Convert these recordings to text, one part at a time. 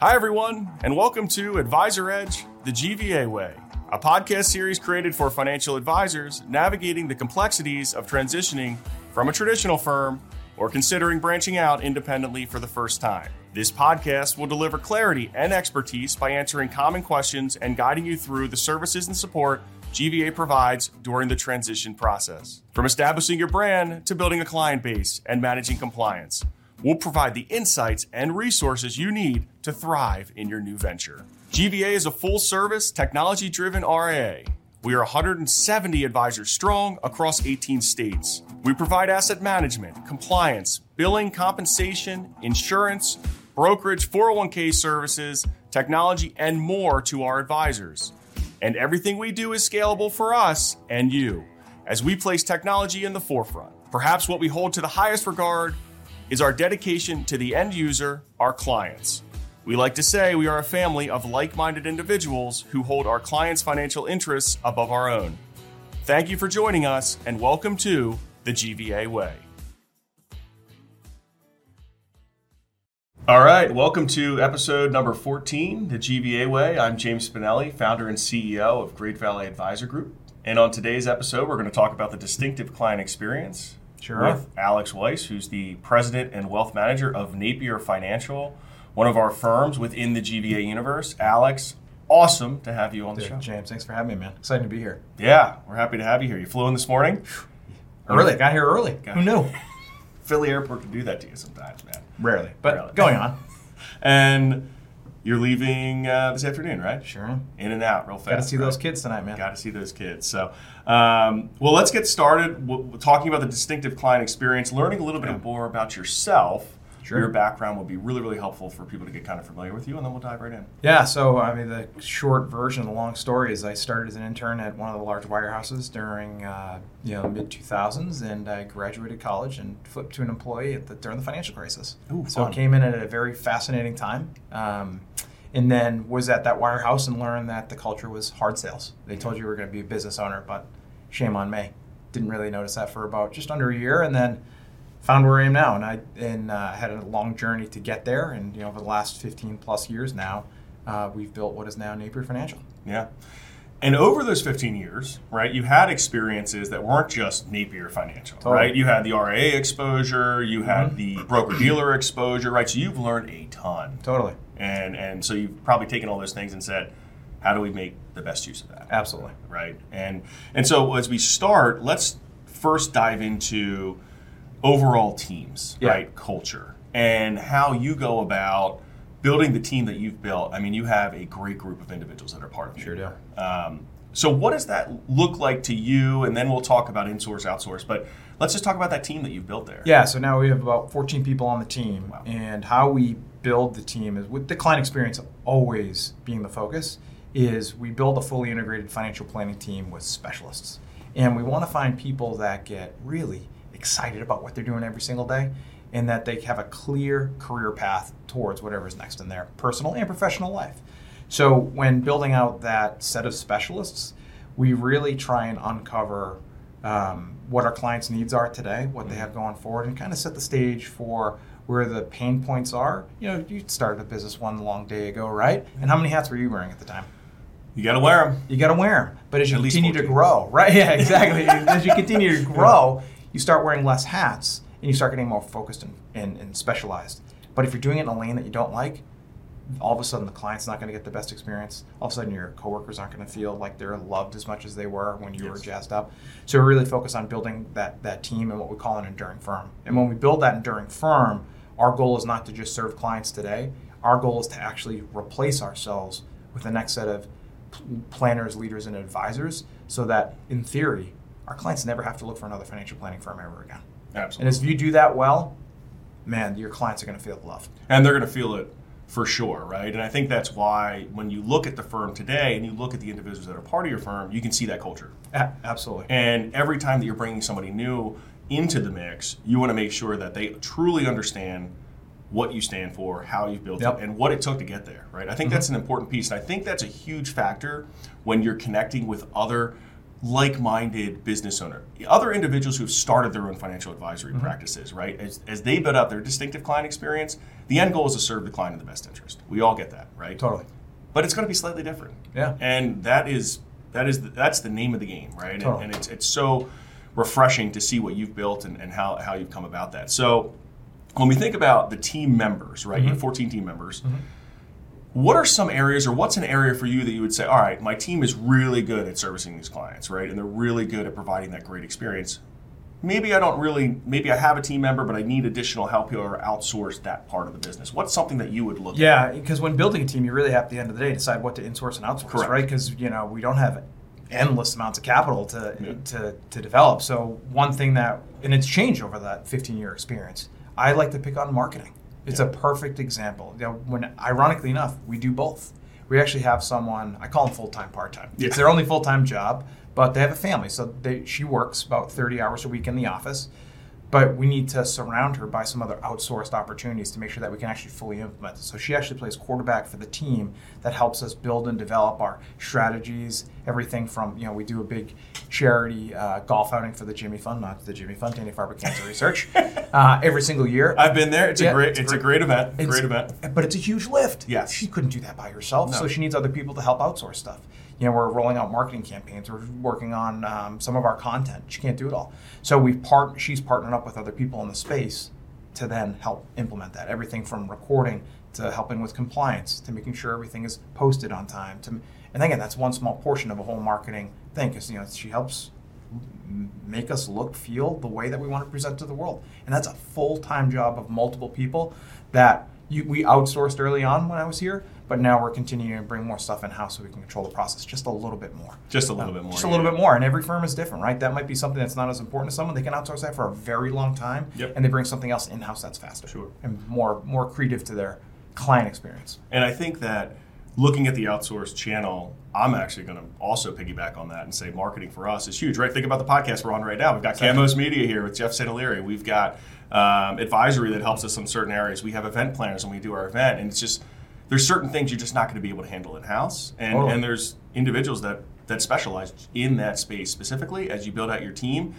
Hi, everyone, and welcome to Advisor Edge, the GVA Way, a podcast series created for financial advisors navigating the complexities of transitioning from a traditional firm or considering branching out independently for the first time. This podcast will deliver clarity and expertise by answering common questions and guiding you through the services and support GVA provides during the transition process. From establishing your brand to building a client base and managing compliance, we'll provide the insights and resources you need to thrive in your new venture. GVA is a full-service, technology-driven RIA. We are 170 advisors strong across 18 states. We provide asset management, compliance, billing, compensation, insurance, brokerage, 401k services, technology, and more to our advisors. And everything we do is scalable for us and you, as we place technology in the forefront. Perhaps what we hold to the highest regard is our dedication to the end user, our clients. We like to say we are a family of like-minded individuals who hold our clients' financial interests above our own. Thank you for joining us, and welcome to the GVA Way. All right, welcome to episode number 14, the GVA Way. I'm James Spinelli, founder and CEO of Great Valley Advisor Group. And on today's episode, we're going to talk about the distinctive client experience with Alex Weiss, who's the president and wealth manager of Napier Financial, one of our firms within the GVA universe. Alex, awesome to have you on the show. James, thanks for having me, man. Excited to be here. Yeah, we're happy to have you here. You flew in this morning? Early. Got here early. Who knew? Philly Airport can do that to you sometimes, man. Rarely, but going on. And you're leaving this afternoon, right? Sure. In and out real fast. Got to see those kids tonight, man. Got to see those kids. So, well, let's get started talking about the distinctive client experience, learning a little bit more about yourself. Sure. Your background will be really, really helpful for people to get kind of familiar with you, and then we'll dive right in. Yeah, so I mean, the short version of the long story is I started as an intern at one of the large wirehouses during mid-2000s, and I graduated college and flipped to an employee during the financial crisis. Ooh, so I came in at a very fascinating time, and then was at that wirehouse and learned that the culture was hard sales. They told you were going to be a business owner, but shame on me. Didn't really notice that for about just under a year, and then found where I am now, and I had a long journey to get there, and over the last 15 plus years now, we've built what is now Napier Financial. Yeah, and over those 15 years, right, you had experiences that weren't just Napier Financial, right? You had the RIA exposure, you had the broker-dealer exposure, right? So you've learned a ton. Totally. And so you've probably taken all those things and said, how do we make the best use of that? Absolutely. Right, and so as we start, let's first dive into overall teams, right? Culture, and how you go about building the team that you've built. I mean, you have a great group of individuals that are part of it. Sure do. So what does that look like to you? And then we'll talk about insource, outsource, but let's just talk about that team that you've built there. Yeah, so now we have about 14 people on the team. Wow. And how we build the team is, with the client experience always being the focus, is we build a fully integrated financial planning team with specialists. And we want to find people that get really excited about what they're doing every single day, and that they have a clear career path towards whatever's next in their personal and professional life. So when building out that set of specialists, we really try and uncover what our clients' needs are today, what they have going forward, and kind of set the stage for where the pain points are. You started a business one long day ago, right? And how many hats were you wearing at the time? You got to wear them. You got to wear them. But as you continue to grow, right? Yeah, exactly. As you continue to grow, you start wearing less hats, and you start getting more focused and specialized. But if you're doing it in a lane that you don't like, all of a sudden the client's not going to get the best experience. All of a sudden your coworkers aren't going to feel like they're loved as much as they were when you were jazzed up. So we really focus on building that team and what we call an enduring firm. And when we build that enduring firm, our goal is not to just serve clients today. Our goal is to actually replace ourselves with the next set of planners, leaders, and advisors, so that, in theory, our clients never have to look for another financial planning firm ever again. Absolutely. And if you do that well, man, your clients are going to feel the love. And they're going to feel it for sure, right? And I think that's why when you look at the firm today and you look at the individuals that are part of your firm, you can see that culture. Absolutely. And every time that you're bringing somebody new into the mix, you want to make sure that they truly understand what you stand for, how you've built it, and what it took to get there, right? I think that's an important piece. And I think that's a huge factor when you're connecting with other like-minded business owner, other individuals who've started their own financial advisory practices, right? As they build out their distinctive client experience, the end goal is to serve the client in the best interest. We all get that, right? Totally. But it's going to be slightly different. Yeah. And that's the name of the game, right? Totally. And it's so refreshing to see what you've built and how you've come about that. So when we think about the team members, right? You have 14 team members. What are some areas, or what's an area for you that you would say, all right, my team is really good at servicing these clients, right? And they're really good at providing that great experience. Maybe I have a team member, but I need additional help here or outsource that part of the business. What's something that you would look at? Yeah, because when building a team, you really have, at the end of the day, decide what to insource and outsource, Correct. right? Because, we don't have endless amounts of capital to develop. So one thing and it's changed over that 15-year experience, I like to pick on marketing. It's a perfect example. When, ironically enough, we do both. We actually have someone, I call them full-time, part-time. Yeah. It's their only full-time job, but they have a family. So she works about 30 hours a week in the office. But we need to surround her by some other outsourced opportunities to make sure that we can actually fully implement it. So she actually plays quarterback for the team that helps us build and develop our strategies, everything from, we do a big charity golf outing for the Jimmy Fund, not the Jimmy Fund, Dana-Farber Cancer Research, every single year. I've been there. It's a great event. Great event. But it's a huge lift. Yes. She couldn't do that by herself, so she needs other people to help outsource stuff. We're rolling out marketing campaigns. We're working on some of our content. She can't do it all. So she's partnered up with other people in the space to then help implement that. Everything from recording to helping with compliance to making sure everything is posted on time. And again, that's one small portion of a whole marketing thing because she helps make us look, feel the way that we want to present to the world. And that's a full-time job of multiple people that we outsourced early on when I was here, but now we're continuing to bring more stuff in-house so we can control the process just a little bit more. Just a little bit more. Just a little bit more. And every firm is different, right? That might be something that's not as important to someone. They can outsource that for a very long time, and they bring something else in-house that's faster. Sure. And more creative to their client experience. And I think that looking at the outsourced channel, I'm actually going to also piggyback on that and say marketing for us is huge, right? Think about the podcast we're on right now. We've got Camos Media here with Jeff St. Hilaire. We've got advisory that helps us in certain areas. We have event planners when we do our event. And it's just, there's certain things you're just not going to be able to handle in-house. And there's individuals that specialize in that space specifically as you build out your team.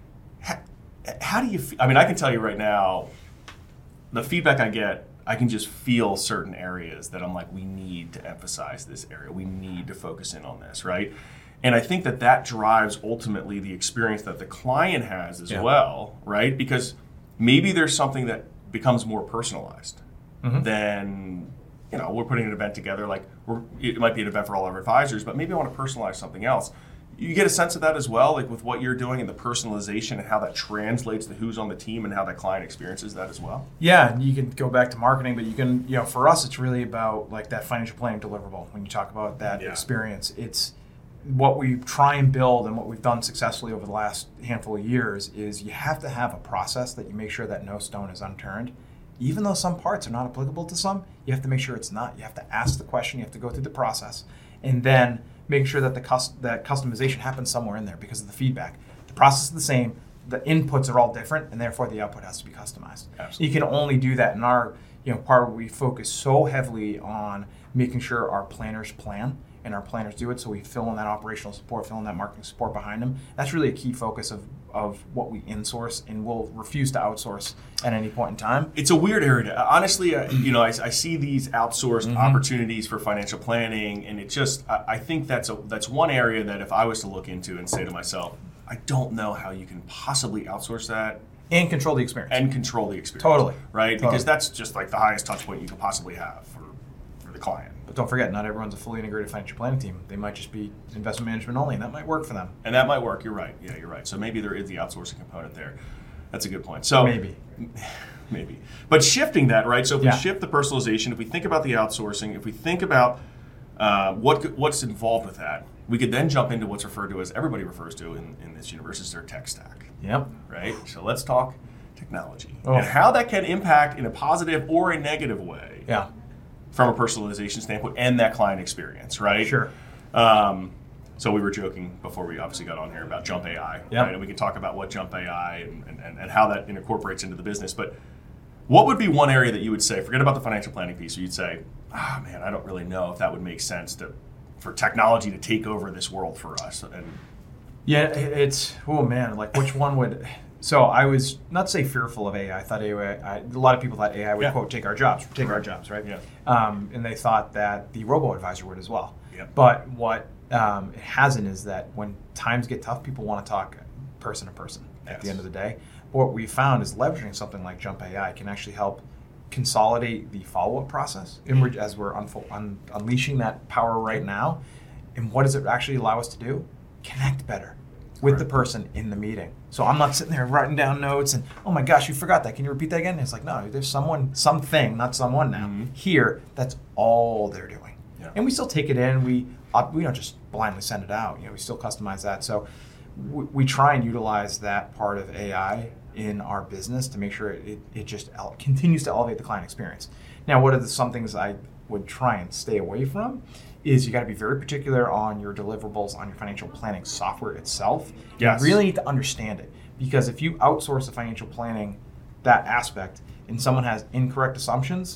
How do you I can tell you right now, the feedback I get, I can just feel certain areas that I'm like, we need to emphasize this area. We need to focus in on this, right? And I think that drives ultimately the experience that the client has as well, right? Because maybe there's something that becomes more personalized than, we're putting an event together, like it might be an event for all our advisors, but maybe I want to personalize something else. You get a sense of that as well, like with what you're doing and the personalization and how that translates to who's on the team and how that client experiences that as well? Yeah, you can go back to marketing, but you can, for us, it's really about like that financial planning deliverable. When you talk about that experience, it's what we try and build and what we've done successfully over the last handful of years is you have to have a process that you make sure that no stone is unturned. Even though some parts are not applicable to some, you have to make sure it's not. You have to ask the question, you have to go through the process, and then make sure that that customization happens somewhere in there because of the feedback. The process is the same, the inputs are all different, and therefore the output has to be customized. Absolutely. You can only do that in our part where we focus so heavily on making sure our planners plan and our planners do it, so we fill in that operational support, fill in that marketing support behind them. That's really a key focus of what we insource, and we'll refuse to outsource at any point in time. It's a weird area. Honestly, I see these outsourced opportunities for financial planning, and it just, I think that's one area that if I was to look into and say to myself, I don't know how you can possibly outsource that. And control the experience. Totally. Right? Because that's just like the highest touch point you could possibly have for the client. But don't forget, not everyone's a fully integrated financial planning team. They might just be investment management only, and that might work for them. And that might work. You're right. Yeah, you're right. So maybe there is the outsourcing component there. That's a good point. So maybe. But shifting that, right? So if we shift the personalization, if we think about the outsourcing, if we think about what's involved with that, we could then jump into what's referred to as, everybody refers to in this universe, is their tech stack. Yep. Right? So let's talk technology and how that can impact in a positive or a negative way. Yeah. From a personalization standpoint and that client experience, right? Sure. So we were joking before we obviously got on here about Jump AI, right? And we can talk about what Jump AI and how that incorporates into the business. But what would be one area that you would say, forget about the financial planning piece, where you'd say, man, I don't really know if that would make sense for technology to take over this world for us. And Yeah, it's, oh man, like which one would, so I was, not to say fearful of AI, I thought AI, a lot of people thought AI would, quote, take our jobs, right? Yeah. And they thought that the robo-advisor would as well. Yeah. But what it hasn't is that when times get tough, people want to talk person to person at the end of the day. What we found is leveraging something like Jump AI can actually help consolidate the follow-up process as we're unleashing that power right now. And what does it actually allow us to do? Connect better with the person in the meeting. So I'm not sitting there writing down notes and, oh my gosh, you forgot that. Can you repeat that again? It's like, no, there's something, not someone now, here, that's all they're doing. Yeah. And we still take it in. We don't just blindly send it out. We still customize that. So we try and utilize that part of AI in our business to make sure it just continues to elevate the client experience. Now, what are some things I would try and stay away from? Is you got to be very particular on your deliverables on your financial planning software itself. Yes. You really need to understand it, because if you outsource the financial planning, that aspect, and someone has incorrect assumptions,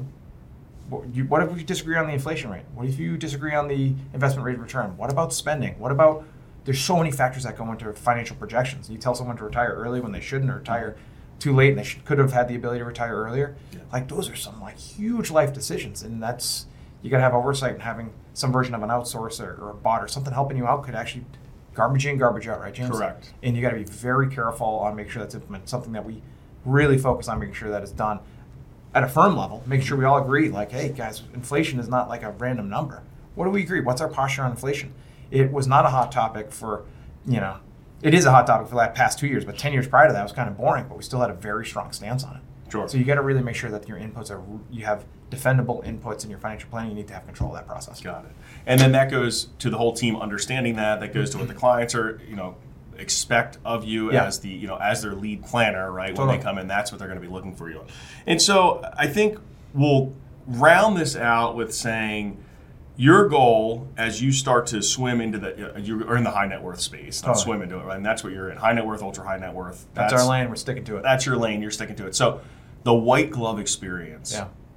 what if we disagree on the inflation rate? What if you disagree on the investment rate of return? What about spending? What about, there's so many factors that go into financial projections. You tell someone to retire early when they shouldn't, or retire too late and they could have had the ability to retire earlier. Yeah. Like those are some huge life decisions, and that's, you got to have oversight, and having some version of an outsourcer or a bot or something helping you out could actually garbage in, garbage out, right, James? Correct. And you got to be very careful on making sure that's implemented. Something that we really focus on making sure that is done at a firm level, making sure we all agree, like, hey guys, inflation is not like a random number. What do we agree? What's our posture on inflation? It was not a hot topic for, it is a hot topic for the past 2 years, but 10 years prior to that it was kind of boring, but we still had a very strong stance on it. Sure. So you got to really make sure that your inputs you have defendable inputs in your financial planning. You need to have control of that process. Got it. And then that goes to the whole team understanding that. That goes to what the clients are, expect of you as the, as their lead planner, right? Totally. When they come in, that's what they're going to be looking for you on. And so I think we'll round this out with saying your goal as you start to swim into you're in the high net worth space, not swim into it, right? And that's what you're in, high net worth, ultra high net worth. That's our lane, we're sticking to it. That's your lane, you're sticking to it. So the white glove experience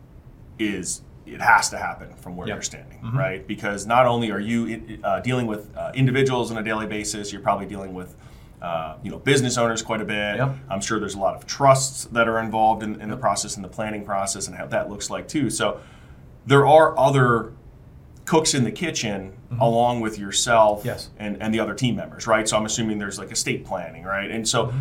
it has to happen from where you're standing, right? Because not only are you dealing with individuals on a daily basis, you're probably dealing with business owners quite a bit. Yep. I'm sure there's a lot of trusts that are involved in the process, in the planning process, and how that looks like too. So there are other cooks in the kitchen along with yourself and the other team members, right? So I'm assuming there's like estate planning, right? And so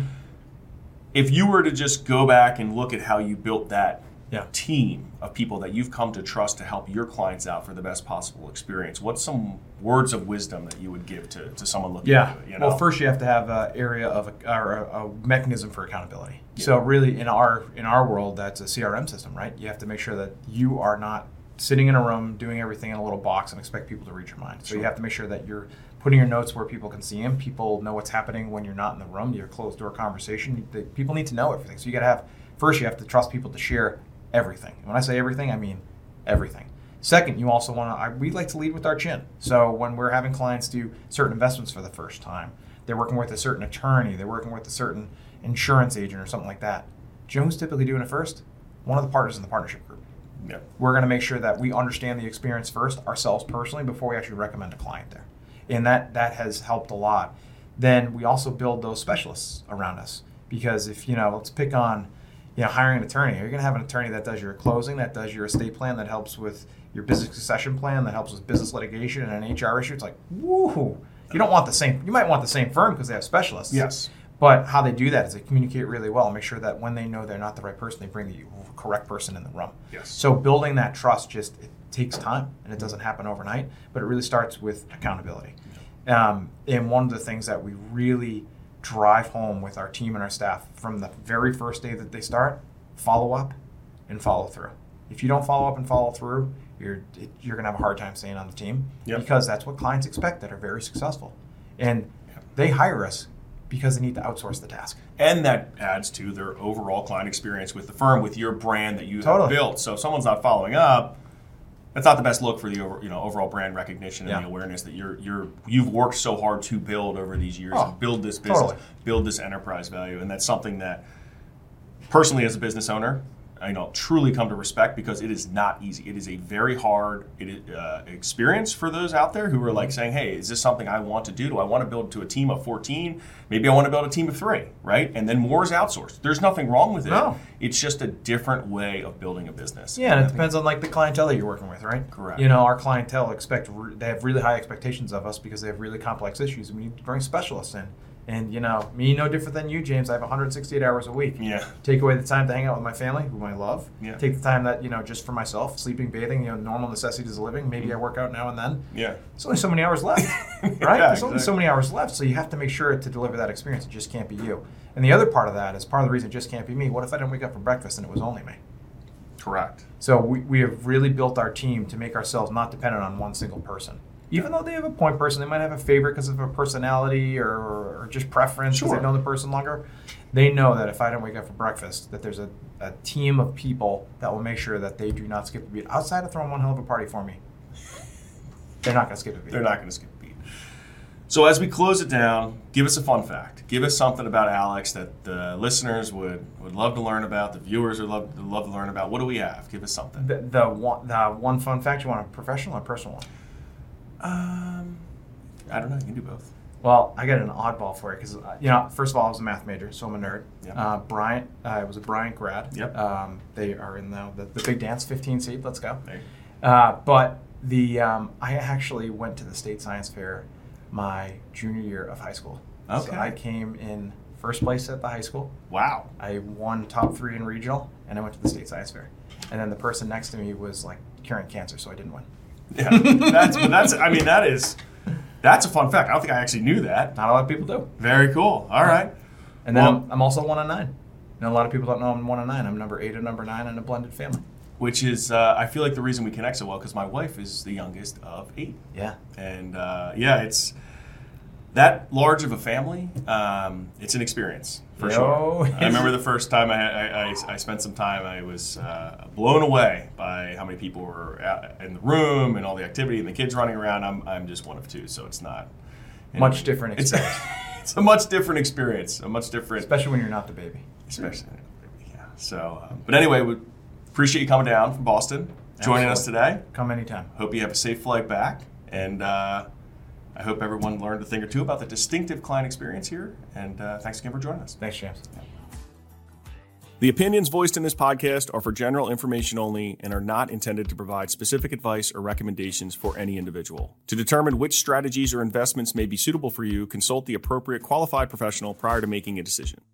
if you were to just go back and look at how you built that team of people that you've come to trust to help your clients out for the best possible experience, what's some words of wisdom that you would give to someone looking into it? Well, first you have to have an area of a mechanism for accountability. Yeah. So really in our world, that's a CRM system, right? You have to make sure that you are not sitting in a room doing everything in a little box and expect people to read your mind. So you have to make sure that you're putting your notes where people can see them. People know what's happening when you're not in the room. You're closed door conversation. People need to know everything. So you have to trust people to share everything. And when I say everything, I mean everything. Second, you also we like to lead with our chin. So when we're having clients do certain investments for the first time, they're working with a certain attorney, they're working with a certain insurance agent or something like that. Do you know who's typically doing it first? One of the partners in the partnership group. Yeah. We're going to make sure that we understand the experience first ourselves personally before we actually recommend a client there. And that has helped a lot. Then we also build those specialists around us, because if, let's pick on, hiring an attorney. You're going to have an attorney that does your closing, that does your estate plan, that helps with your business succession plan, that helps with business litigation and an HR issue. It's like, woo! You might want the same firm because they have specialists. Yes. But how they do that is they communicate really well and make sure that when they know they're not the right person, they bring the correct person in the room. Yes. So building that trust it takes time, and it doesn't happen overnight, but it really starts with accountability. And one of the things that we really drive home with our team and our staff from the very first day that they start, follow up and follow through. If you don't follow up and follow through, you're going to have a hard time staying on the team, because that's what clients expect that are very successful. And they hire us because they need to outsource the task. And that adds to their overall client experience with the firm, with your brand that you have built. So if someone's not following up, that's not the best look for the overall brand recognition and the awareness that you've worked so hard to build over these years and build this business, build this enterprise value. And that's something that personally as a business owner, truly come to respect, because it is not easy. It is a very hard experience for those out there who are like saying, hey, is this something I want to do? Do I want to build to a team of 14? Maybe I want to build a team of 3, right? And then more is outsourced. There's nothing wrong with it. No. It's just a different way of building a business. Yeah, and it depends on like the clientele that you're working with, right? Correct. Our clientele they have really high expectations of us because they have really complex issues, and we need to bring specialists in. And, me no different than you, James. I have 168 hours a week. Yeah. Take away the time to hang out with my family, whom I love. Yeah. Take the time that, just for myself, sleeping, bathing, normal necessities of living. Maybe I work out now and then. Yeah. There's only so many hours left, right? Yeah, There's only so many hours left, so you have to make sure to deliver that experience. It just can't be you. And the other part of that is part of the reason it just can't be me. What if I didn't wake up for breakfast and it was only me? Correct. So we have really built our team to make ourselves not dependent on one single person. Even though they have a point person, they might have a favorite because of a personality or just preference because they know the person longer. They know that if I don't wake up for breakfast, that there's a team of people that will make sure that they do not skip a beat. Outside of throwing one hell of a party for me, they're not going to skip a beat. They're not going to skip a beat. So as we close it down, give us a fun fact. Give us something about Alex that the listeners would love to learn about, the viewers would love to learn about. What do we have? Give us something. The one fun fact, you want a professional or personal one? I don't know. You can do both. Well, I got an oddball for you because, first of all, I was a math major, so I'm a nerd. Yep. Bryant, I was a Bryant grad. Yep. They are in the big dance, 15 seed. Let's go. There. But I actually went to the state science fair my junior year of high school. Okay. So I came in first place at the high school. Wow. I won top 3 in regional, and I went to the state science fair. And then the person next to me was like curing cancer, so I didn't win. Yeah, that's a fun fact. I don't think I actually knew that. Not a lot of people do. Very cool. All right. And then I'm also 1 of 9. A lot of people don't know I'm 1 of 9. I'm number 8 and number 9 in a blended family. Which is, I feel like the reason we connect so well, because my wife is the youngest of 8. Yeah. And it's that large of a family. It's an experience for sure. I remember the first time I spent some time. I was blown away by how many people were out in the room and all the activity and the kids running around. I'm just 1 of 2, so it's not much different experience. It's a much different experience. Especially when you're not the baby. Especially, yeah. So, but anyway, we appreciate you coming down from Boston, joining us today. Come anytime. Hope you have a safe flight back, and I hope everyone learned a thing or two about the distinctive client experience here. And thanks again for joining us. Thanks, James. Yeah. The opinions voiced in this podcast are for general information only and are not intended to provide specific advice or recommendations for any individual. To determine which strategies or investments may be suitable for you, consult the appropriate qualified professional prior to making a decision.